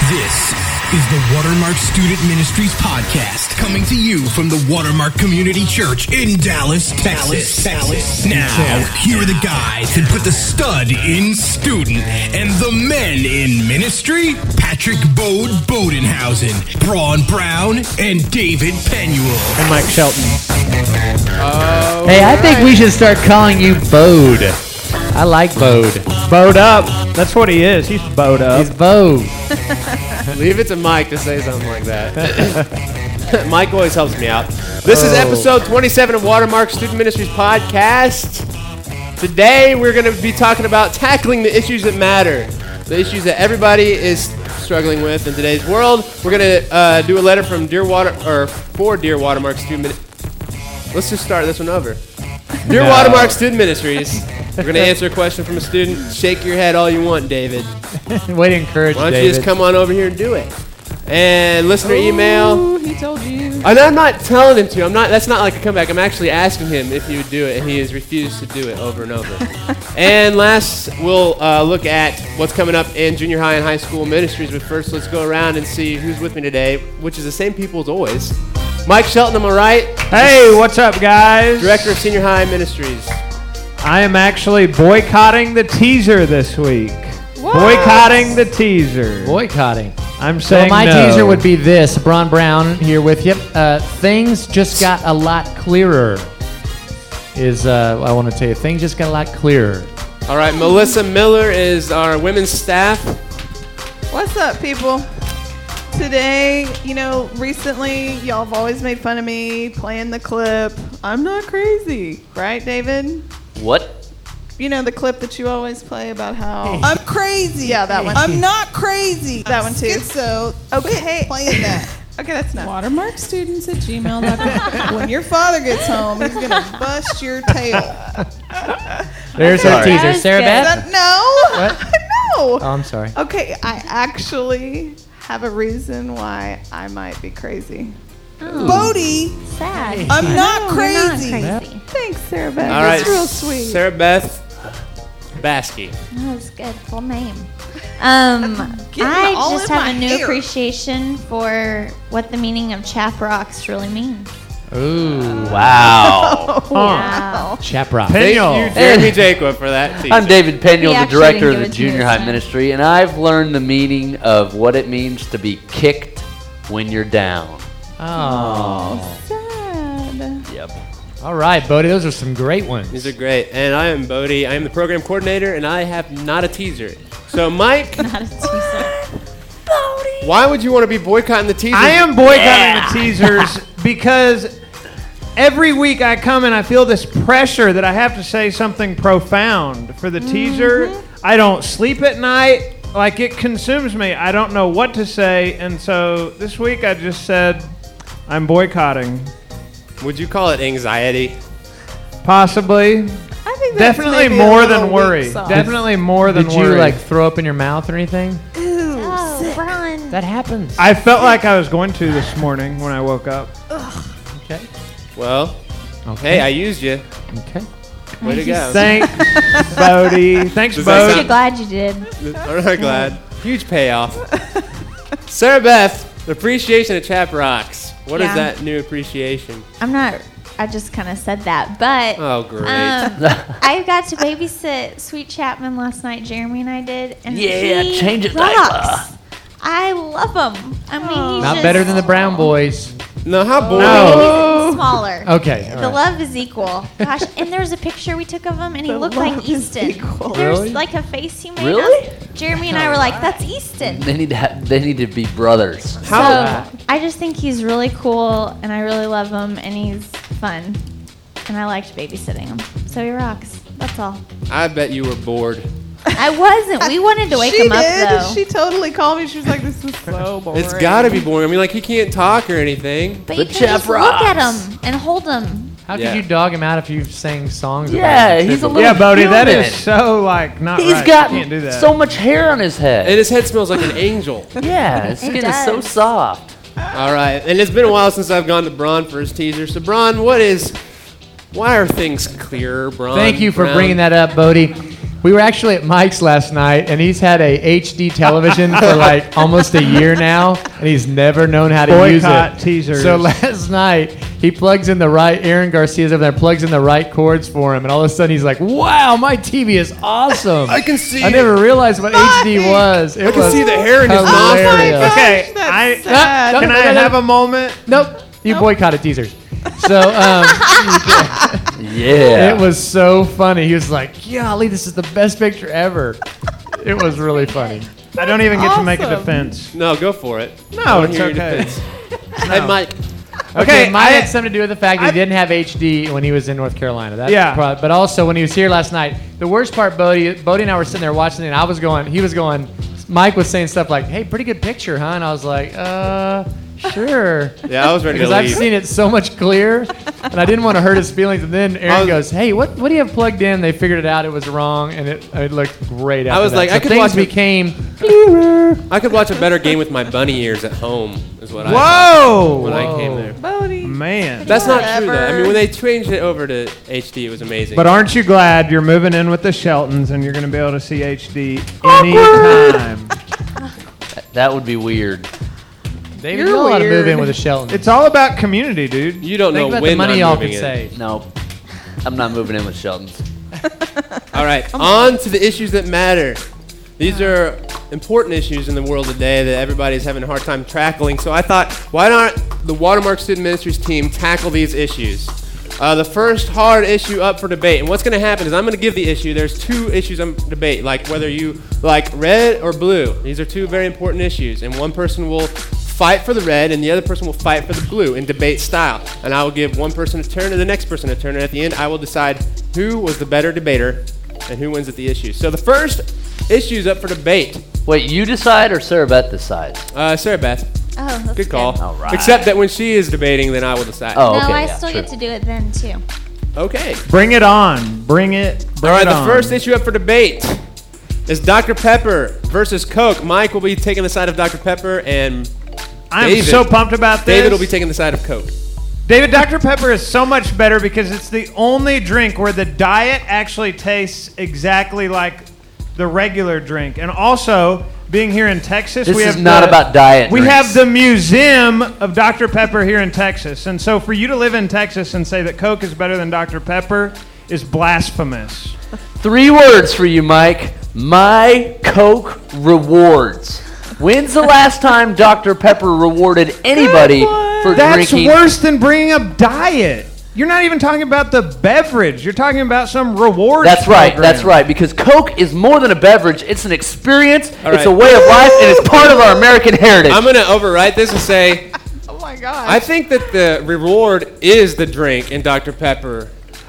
This is the Watermark Student Ministries podcast, coming to you from the Watermark Community Church in Dallas, Texas. Now, here are the guys that put the stud in student and the men in ministry: Patrick Bode Bodenhausen, Braun Brown, and David Penuel. And Mike Shelton. Hey, I think we should start calling you Bode. I like Bode. Bowed up. That's what he is. He's bowed up. He's Bode. Leave it to Mike to say something like that. Mike always helps me out. This is episode 27 of Watermark Student Ministries podcast. Today we're going to be talking about tackling the issues that matter, the issues that everybody is struggling with in today's world. We're going to do a letter from for Dear Watermark Student Ministries. Let's just start this one over. Dear Watermark Student Ministries, we're going to answer a question from a student. Shake your head all you want, David. Way to encourage Why don't David. you just come on over here and do it? And listener email. He told you. And I'm not telling him to. That's not like a comeback. I'm actually asking him if he would do it, and he has refused to do it over and over. And last, we'll look at what's coming up in junior high and high school ministries. But first, let's go around and see who's with me today, which is the same people as always. Mike Shelton, am I right? Hey, what's up, guys? Director of Senior High Ministries. I am actually boycotting the teaser this week. What? Boycotting the teaser. Boycotting. I'm saying my no. teaser would be this. Braun Brown here with you. Things just got a lot clearer. I want to tell you, things just got a lot clearer. All right, Melissa Miller is our women's staff. What's up, people? Today, recently, y'all have always made fun of me playing the clip. I'm not crazy. Right, David? What? The clip that you always play about how I'm crazy. Yeah, that one. I'm not crazy. That one too. So okay, playing that. Okay, that's not. watermarkstudents@gmail.com. When your father gets home, he's gonna bust your tail. There's our Sorry. teaser. Sarah Beth? No. What? No. Oh, I'm sorry. Okay, I actually have a reason why I might be crazy. Oh. Bodie, Sad. I'm not No, you're not crazy. crazy. Thanks, Sarah Beth. All right, That's real sweet. Sarah Beth Baskey. That was good. Full name. Getting I all just in have my a new hair. appreciation for what the meaning of chap rocks really means. Ooh. Wow. Wow. Chaprock. Thank Penuel. you, Jeremy Jacob, for that teaser. I'm David Penuel, He the actually director of didn't the give it to me junior this high time. ministry, and I've learned the meaning of what it means to be kicked when you're down. Oh. Sad. Yep. All right, Bodie. Those are some great ones. These are great. And I am Bodie. I am the program coordinator, and I have not a teaser. So, Mike, Not a teaser. why would you want to be boycotting the teaser? I am boycotting the teasers because every week I come and I feel this pressure that I have to say something profound for the teaser. I don't sleep at night. Like, it consumes me. I don't know what to say. And so this week I just said I'm boycotting. Would you call it anxiety? Possibly. I think that's Definitely maybe a more little than worry. weak sauce. Definitely more than Did worry. you throw up in your mouth or anything? Ooh, Oh, sick. run. That happens. I felt like I was going to this morning when I woke up. Okay. Well, Okay. hey, I used you. Okay. Way to go. Thanks, Bodie. Thanks, Does that Bodie. I'm sound- glad you did. I'm not glad. Huge payoff. Sarah Beth, appreciation of Chap Rocks. What is Yeah. that new appreciation? I just kind of said that, but Oh, great. I got to babysit Sweet Chapman last night. Jeremy and I did, and Yeah, he change his rocks. diaper. I love him. I mean, he's Not just better than the Brown Boys. No, how boring. No. He's smaller. Okay. all The right. love is equal. Gosh, and there was a picture we took of him, and he looked like Easton. There's Really? like a face he made. Really? Up. Jeremy and I were like, "That's Easton." They need to be brothers. How? So I just think he's really cool, and I really love him, and he's fun, and I liked babysitting him. So he rocks. That's all. I bet you were bored. I wasn't. We wanted to wake she him up did. though. She totally called me. She was like, "This is so boring." It's got to be boring. I mean, like, he can't talk or anything. but The you can chap just look at rocks. him and hold him. How Yeah. could you dog him out if you sang songs about Yeah, him? he's a little Yeah, Bodie, that human. is so, not He's right. got You can't do that. so much hair on his head. And his head smells like an angel. Yeah, his skin is so does. soft. All right. And it's been a while since I've gone to Braun for his teaser. So, Braun, why are things clearer, Braun? Thank you for Brown? bringing that up, Bodie. We were actually at Mike's last night, and he's had a HD television for like almost a year now, and he's never known how to use Boycott it. teasers. So last night, he plugs in the right, Aaron Garcia's over there, plugs in the right cords for him, and all of a sudden he's like, wow, my TV is awesome. I can see I never realized what HD was. I can see the hair in his hilarious. nostrils. Okay, That's sad. No, can I have a moment? Nope, you boycotted teasers. So Yeah. it was so funny. He was like, golly, this is the best picture ever. It was really funny. I don't even get to make a Awesome. defense. No, go for it. No, I wanna it's hear your okay. defense. Hey, Mike. Okay, mine I- had something to do with the fact that he didn't have HD when he was in North Carolina. That's Yeah. but also when he was here last night, the worst part, Bodie and I were sitting there watching it, and he was going, Mike was saying stuff like, hey, pretty good picture, huh? And I was like, sure. Yeah, I was ready to Because I've leave. seen it so much clearer, and I didn't want to hurt his feelings. And then Aaron goes, hey, what do you have plugged in? They figured it out. It was wrong, and it looked great after was that. like, So I could things watch it- became clearer. I could watch a better game with my bunny ears at home, is what I Whoa! when I came there. Bodie. Man. That's not true, though. I Whatever. mean, when they changed it over to HD, it was amazing. But aren't you glad you're moving in with the Sheltons and you're going to be able to see HD anytime? That would be weird. David, You're you ought to move weird. in with a Shelton. It's all about community, dude. you don't Think know about when the money I'm y'all moving could in. save. No, I'm not moving in with Shelton's. All right, on to the issues that matter. These are important issues in the world today that everybody's having a hard time tackling. So I thought, why not the Watermark Student Ministries team tackle these issues? The first hard issue up for debate. And what's going to happen is I'm going to give the issue. There's two issues on debate, like whether you like red or blue. These are two very important issues. And one person will fight for the red, and the other person will fight for the blue in debate style. And I will give one person a turn and the next person a turn. And at the end, I will decide who was the better debater and who wins at the issue. So the first issue is up for debate. Wait, you decide or Sarah Beth decides? Sarah Beth, Oh, that's good call. All right. Except that when she is debating, then I will decide. Oh, No, okay. I yeah, still true. get to do it then too. Okay. Bring it on. Bring it. Bring All right, it the on. first issue up for debate is Dr. Pepper versus Coke. Mike will be taking the side of Dr. Pepper, and I'm David. so pumped about this. David will be taking the side of Coke. David, Dr. Pepper is so much better because it's the only drink where the diet actually tastes exactly like the regular drink. And also, being here in Texas, This we is have not about diet We drinks. have the museum of Dr. Pepper here in Texas. And so for you to live in Texas and say that Coke is better than Dr. Pepper is blasphemous. 3 words for you, Mike. My Coke rewards. When's the last time Dr. Pepper rewarded anybody for That's drinking? worse than bringing up diet. You're not even talking about the beverage. You're talking about some reward. That's right. program. That's right. Because Coke is more than a beverage. It's an experience. All It's right. a way of life, and it's part of our American heritage. I'm going to overwrite this and say, Oh my gosh. I think that the reward is the drink in Dr. Pepper.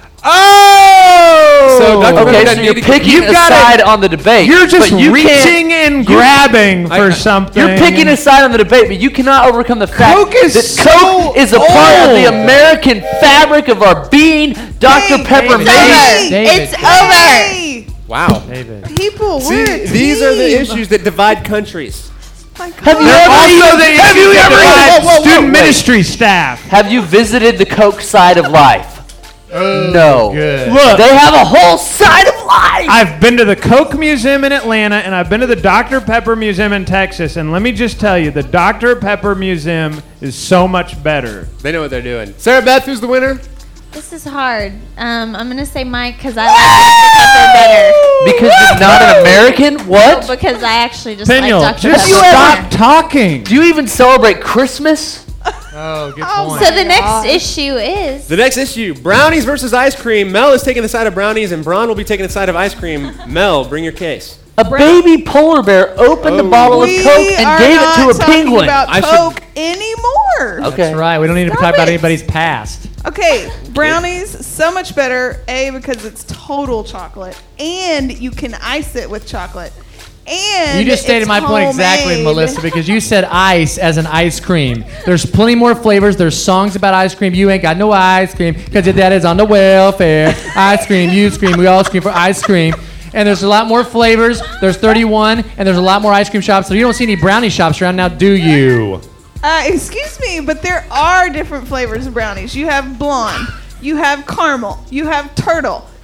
Oh! So Dr. okay, Pepper so you're doesn't picking You've a gotta- side on the debate. You're just but you can't- reaching and grabbing for something. You're picking a side on the debate, but you cannot overcome the fact Coke is that so Coke is a part of the old. American fabric of our being. Dr. Hey, Pepper David. made. David. It's over. Hey, Wow. David. people, See, we're a these are the team. issues that divide countries. My Have you God. ever Also, the have you issues ever that divide whoa, whoa, whoa, student wait. ministry staff. Have you visited the Coke side of life? No. Good. Look, They have a whole side of life. I've been to the Coke Museum in Atlanta, and I've been to the Dr. Pepper Museum in Texas, and let me just tell you, the Dr. Pepper Museum is so much better. They know what they're doing. Sarah Beth, who's the winner? This is hard. I'm gonna say Mike because I like Dr. Pepper better. Because you're not an American? No, What? because I actually just Peniel, like Dr. just Pepper. stop talking. Do you even celebrate Christmas? Oh, good Oh, point. So the next issue is The next issue, brownies versus ice cream. Mel is taking the side of brownies, and Braun will be taking the side of ice cream. Mel, bring your case. A baby polar bear opened a bottle of We Coke and are gave it not to a talking penguin. about I should- Coke anymore. Okay. That's right. We don't need to Stop talk about it. anybody's past. Okay, brownies so much better. A, because it's total chocolate, and you can ice it with chocolate. And You just stated it's my point exactly, homemade. Melissa, because you said ice as an ice cream. There's plenty more flavors. There's songs about ice cream. You ain't got no ice cream because your dad is on the welfare. Ice cream, you scream, we all scream for ice cream. And there's a lot more flavors. There's 31, and there's a lot more ice cream shops. So you don't see any brownie shops around now, do you? Excuse me, but there are different flavors of brownies. You have blonde, you have caramel, you have turtle.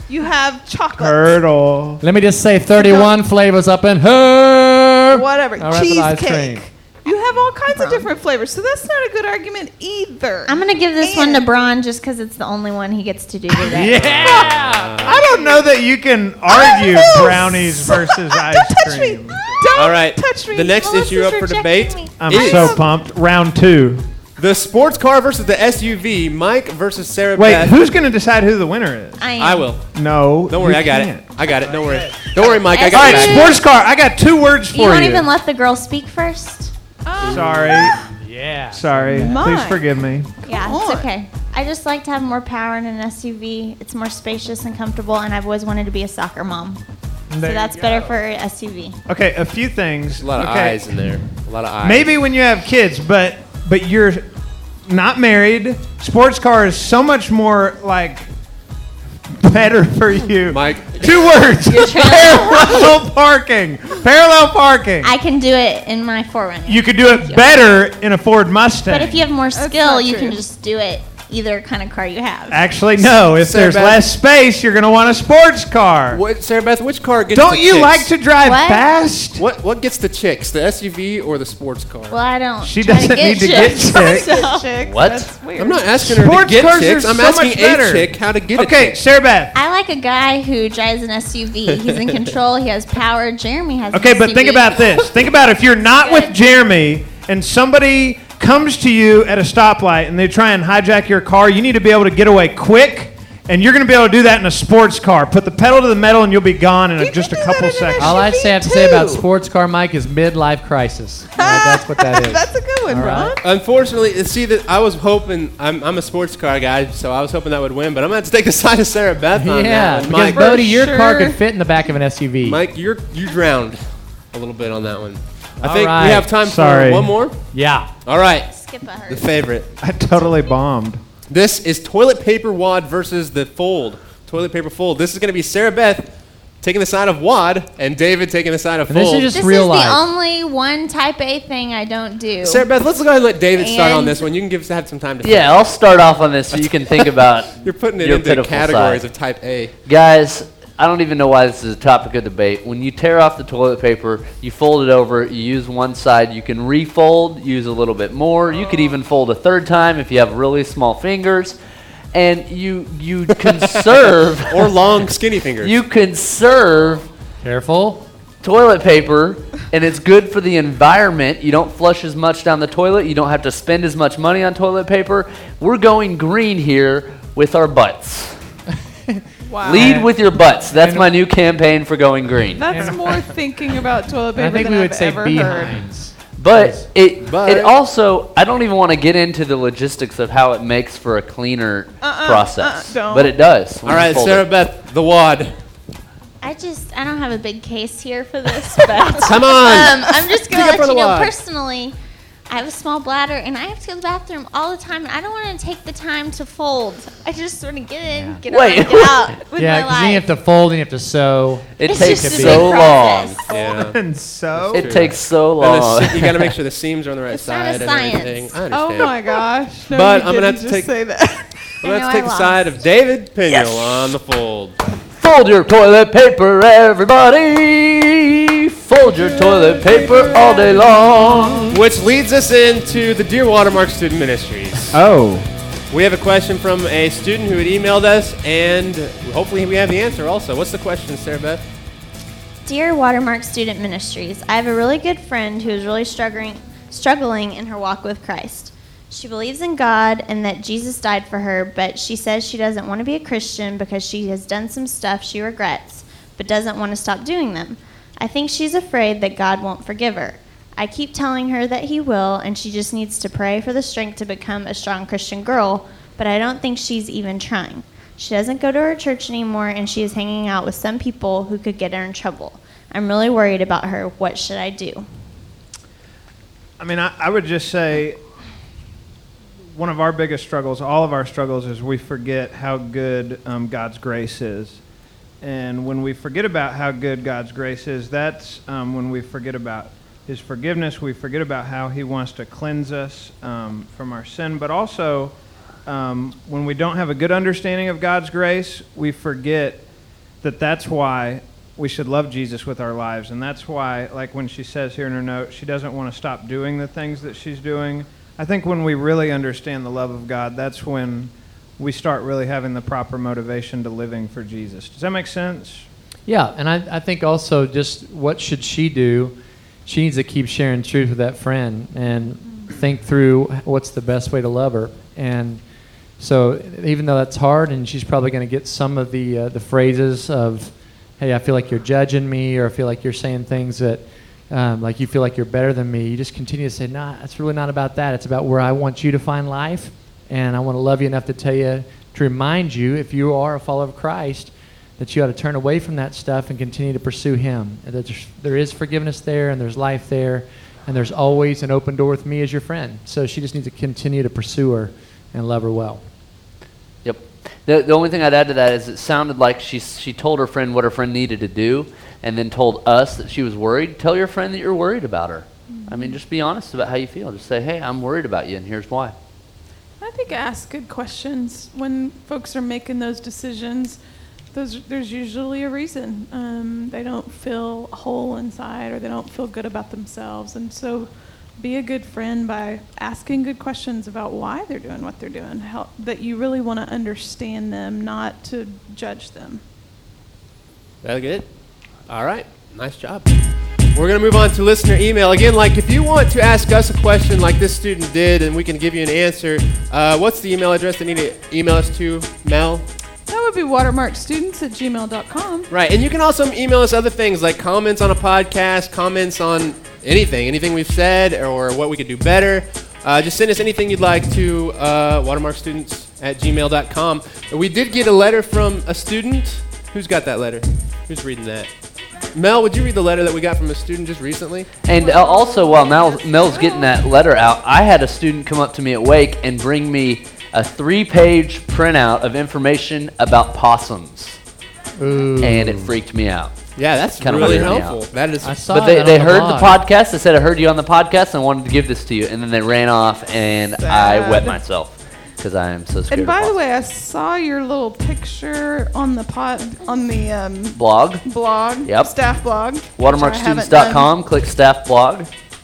You have chocolate. Turtle. Let me just say 31 flavors up in here. Whatever. All right, for the ice Cheesecake. cream. You have all kinds of different flavors, so that's not a good argument either. I'm gonna give this one to Braun just because it's the only one he gets to do today. Yeah. I don't know that you can argue know. brownies versus ice Don't touch me. cream. Don't All right. touch me. The next Melissa's issue up for rejecting debate me. I'm is so pumped. Round 2. the sports car versus the SUV. Mike versus Sarah Wait, Beth. who's going to decide who the winner is? I am. I will. No. Don't worry, you I got can't. it. I got it. Don't worry. Don't worry, Mike. I All got right, it. sports car. I got 2 words for You you. won't even let the girl speak first? Sorry. Yeah. Sorry. Please Mine. forgive me. Yeah, on. it's okay. I just like to have more power in an SUV. It's more spacious and comfortable, and I've always wanted to be a soccer mom. So There that's you better go. for an SUV. Okay, a few things. A lot of okay. eyes in there. A lot of eyes. Maybe when you have kids, but you're not married. Sports car is so much more like better for you. Mike. 2 words. Parallel parking. Parallel parking. I can do it in my Forerunner. You could do it better in a Ford Mustang. But if you have more That's skill, not you true. can just do it either kind of car you have. Actually, no. If Sarah there's Beth- less space, you're going to want a sports car. What, Sarah Beth, which car gets Don't the you chicks? like to drive What? fast? What gets the chicks? The SUV or the sports car? Well, I don't. She try doesn't to get need to get chicks, chicks. so- Chicks, What? That's weird. I'm not asking her to Sports get cars chicks. are I'm so asking much a better. chick how to get a Okay, chick. Sarah Beth. I like a guy who drives an SUV. He's in control. He has power. Jeremy has. Okay, an but SUV. think about this. Think about if you're not with Good. Jeremy and somebody comes to you at a stoplight and they try and hijack your car, you need to be able to get away quick, and you're going to be able to do that in a sports car. Put the pedal to the metal and you'll be gone in You just a can do couple that in an seconds. All I SUV have to say about too. sports car, Mike, is midlife crisis. All right, that's what that is. That's a good one, All Ron. right. Unfortunately, see that I was hoping I'm a sports car guy, so I was hoping that would win. But I'm gonna have to take the side of Sarah Beth on Yeah, that one. because Mike, Bodie, your car sure. could fit in the back of an SUV. Mike, you drowned a little bit on that one. I All think right. we have time Sorry. for one more. Yeah. All right, Skip a the hurt. favorite. I totally bombed. This is toilet paper wad versus the fold. Toilet paper fold. This is going to be Sarah Beth taking the side of wad and David taking the side of And this fold. is just This real is life. the only one type A thing I don't do. Sarah Beth, let's go ahead and let David start on And- this one. You can have some time to Yeah, I'll start off on this so you can think about You're putting it your into pitiful categories side. of type A. Guys, I don't even know why this is a topic of debate. When you tear off the toilet paper, you fold it over, you use one side, you can refold, use a little bit more. You could even fold a third time if you have really small fingers. And you conserve Or long, skinny fingers. you conserve Careful. toilet paper, and it's good for the environment. You don't flush as much down the toilet. You don't have to spend as much money on toilet paper. We're going green here with our butts. Wow. Lead with your butts. That's my new campaign for going green. That's more thinking about toilet And I paper think than we would I've say ever heard. behinds. But it But- also, I don't even want to get into the logistics of how it makes for a cleaner process. don't. But it does. All right, Sarah Beth, the wad. I don't have a big case here for this, but Come on. I'm just Stick gonna up for let the you know wad. personally. I have a small bladder and I have to go to the bathroom all the time, and I don't want to take the time to fold. I just want to get in, get Wait. out, get out with Yeah, my because then you life. have to fold and you have to sew. It It's takes just a so big long. process. Yeah. And so, It takes so And long. you got to make sure the seams are on the right It's not side a and science. everything. I Oh understand. my gosh. No, But you I'm gonna have didn't to just take- say that. I'm going to I have to take know the I side lost. of David Piniel on the fold. Fold your toilet paper, everybody. Fold your toilet paper all day long. Which leads us into the Dear Watermark Student Ministries. oh, We have a question from a student who had emailed us, and hopefully we have the answer also. What's the question, Sarah Beth? Dear Watermark Student Ministries, I have a really good friend who is really struggling in her walk with Christ. She believes in God and that Jesus died for her, but she says she doesn't want to be a Christian because she has done some stuff she regrets, but doesn't want to stop doing them. I think she's afraid that God won't forgive her. I keep telling her that he will, and she just needs to pray for the strength to become a strong Christian girl, but I don't think she's even trying. She doesn't go to her church anymore, and she is hanging out with some people who could get her in trouble. I'm really worried about her. What should I do? I mean, I would just say one of our biggest struggles, all of our struggles, is we forget how good God's grace is. And when we forget about how good God's grace is, that's when we forget about his forgiveness. We forget about how he wants to cleanse us from our sin. But also, when we don't have a good understanding of God's grace, we forget that's why we should love Jesus with our lives. And that's why, like when she says here in her note, she doesn't want to stop doing the things that she's doing. I think when we really understand the love of God, that's when we start really having the proper motivation to living for Jesus. Does that make sense? Yeah, and I think also just what should she do? She needs to keep sharing truth with that friend and think through what's the best way to love her. And so even though that's hard, and she's probably going to get some of the phrases of, hey, I feel like you're judging me, or I feel like you're saying things that, like you feel like you're better than me. You just continue to say, nah, it's really not about that. It's about where I want you to find life, and I want to love you enough to tell you, to remind you, if you are a follower of Christ, that you ought to turn away from that stuff and continue to pursue Him. And that there is forgiveness there, and there's life there, and there's always an open door with me as your friend. So she just needs to continue to pursue her and love her well. Yep. The only thing I'd add to that is it sounded like she told her friend what her friend needed to do, and then told us that she was worried. Tell your friend that you're worried about her. I mean, just be honest about how you feel. Just say, hey, I'm worried about you, and here's why. I think ask good questions when folks are making those decisions. There's usually a reason. They don't feel whole inside, or they don't feel good about themselves. And so be a good friend by asking good questions about why they're doing what they're doing, that you really want to understand them, not to judge them. That good? All right. Nice job. We're going to move on to listener email. Again, like if you want to ask us a question like this student did and we can give you an answer, what's the email address they need to email us to, Mel? That would be watermarkstudents@gmail.com. Right, and you can also email us other things like comments on a podcast, comments on anything we've said or what we could do better. Just send us anything you'd like to watermarkstudents@gmail.com. We did get a letter from a student. Who's got that letter? Who's reading that? Mel, would you read the letter that we got from a student just recently? And also, while Mel's getting that letter out, I had a student come up to me at Wake and bring me a 3-page printout of information about possums. Ooh. And it freaked me out. Yeah, that's Kinda really weirded me helpful. out. That is. I saw But that they on heard blog. the podcast. They said, I heard you on the podcast and I wanted to give this to you. And then they ran off, and I Sad. wet myself because I am so scared And by of the possums. way, I saw your little picture on the Blog, blog, Yep. staff blog. watermarkstudents.com, click staff blog.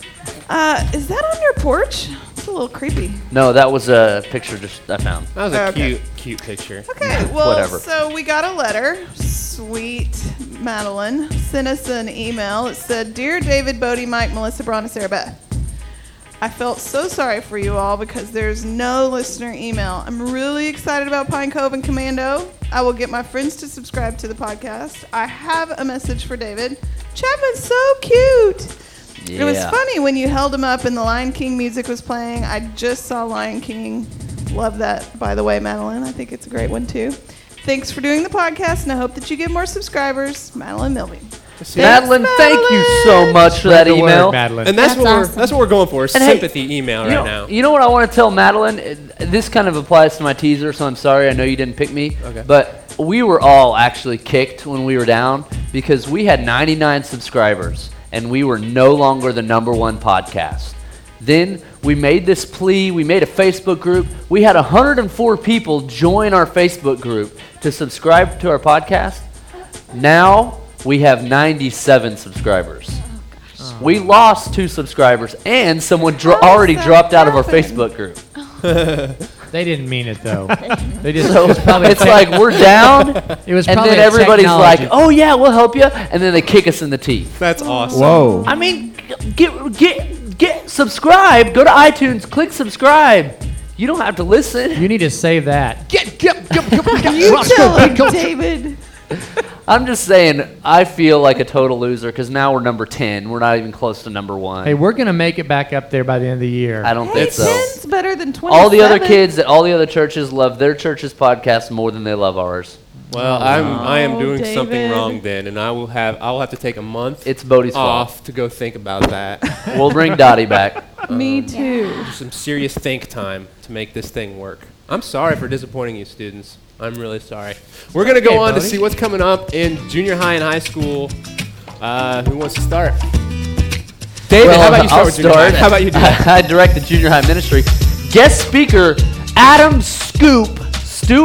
Is that on your porch? It's a little creepy. No, that was a picture just I found. That was a Okay. cute picture. Okay, well, Whatever. so we got a letter. Sweet Madeline sent us an email. It said, Dear David, Bodie, Mike, Melissa, Braun, and Sarah Beth, I felt so sorry for you all because there's no listener email. I'm really excited about Pine Cove and Commando. I will get my friends to subscribe to the podcast. I have a message for David. Chapman's so cute. Yeah. It was funny when you held him up and the Lion King music was playing. I just saw Lion King. Love that, by the way, Madeline. I think it's a great one, too. Thanks for doing the podcast, and I hope that you get more subscribers. Madeline Milby. Madeline, thank you so much for that Spread the word, email. Madeline. And that's That's what we're going for. And hey, Sympathy email right now. You know what I want to tell Madeline? This kind of applies to my teaser, so I'm sorry. I know you didn't pick me. Okay. But we were all actually kicked when we were down because we had 99 subscribers and we were no longer the #1 podcast. Then we made this plea. We made a Facebook group. We had 104 people join our Facebook group to subscribe to our podcast. Now we have 97 subscribers. We lost 2 subscribers, and someone already that dropped out of our happen? Facebook group. They didn't mean it though. They just So it was probably it's like we're down, it was and probably then a everybody's like, technology. "Oh yeah, we'll help you," and then they kick us in the teeth. That's awesome. Whoa. I mean, get subscribe. Go to iTunes, click subscribe. You don't have to listen. You need to save that. You tell him, David. I'm just saying, I feel like a total loser because now we're number 10. We're not even close to number 1. Hey, we're gonna make it back up there by the end of the year. I don't Hey, think so. 10's better than 27. All the other kids at all the other churches love their church's podcast more than they love ours. Well, I am doing David. something wrong then, and I'll have to take a month It's Bodie's fault. off to go think about that. We'll bring Dottie back. Me too. Some serious think time to make this thing work. I'm sorry for disappointing you, students. I'm really sorry. We're gonna go Okay, on to Bodie. see what's coming up in junior high and high school. Who wants to start? David, how about you start I'll with junior high? How about you do that? I direct the junior high ministry. Guest speaker Adam Scoop Stewart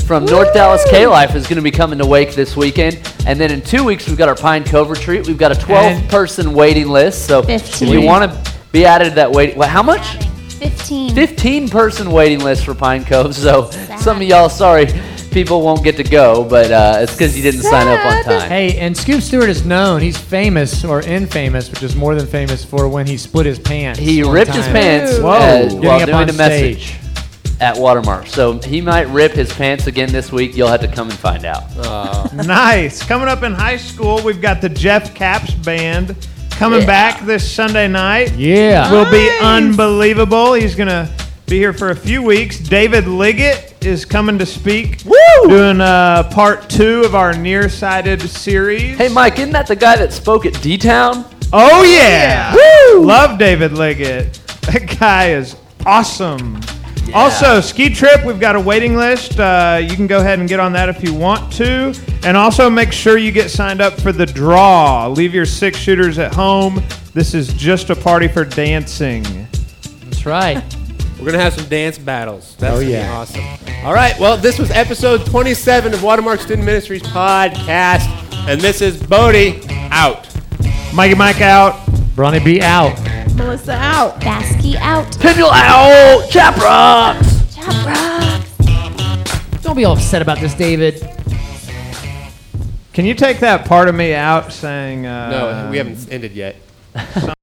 from North Dallas K-Life is going to be coming to Wake this weekend. And then in 2 weeks, we've got our Pine Cove retreat. We've got a 12-person waiting list. So 15. if you want to be added to that waiting, how much? 15. 15-person waiting list for Pine Cove. So some of y'all, sorry, people won't get to go, but it's because you didn't sign up on time. Hey, and Scoop Stewart is known. He's famous, or infamous, which is more than famous, for when he split his pants. He one ripped his time. pants Whoa. while Getting up doing on a message stage. at Watermark. So he might rip his pants again this week. You'll have to come and find out. Nice. Coming up in high school, we've got the Jeff Capps Band coming back this Sunday night. Yeah. Will be unbelievable. He's going to be here for a few weeks. David Liggett is coming to speak. Woo! Doing part 2 of our Nearsighted series. Hey, Mike, isn't that the guy that spoke at D-Town? Oh, yeah. Woo! Love David Liggett. That guy is awesome. Also, ski trip, we've got a waiting list. You can go ahead and get on that if you want to. And also make sure you get signed up for the draw. Leave your 6 shooters at home. This is just a party for dancing. That's right. We're going to have some dance battles. That's going to yeah. be awesome. All right. Well, this was episode 27 of Watermark Student Ministries podcast. And this is Bodie out. Mikey Mike out. Bronny B out. Melissa out. Basky out. Pimple out! Chap rocks! Chop rocks. Don't be all upset about this, David. Can you take that part of me out saying... No, we haven't ended yet.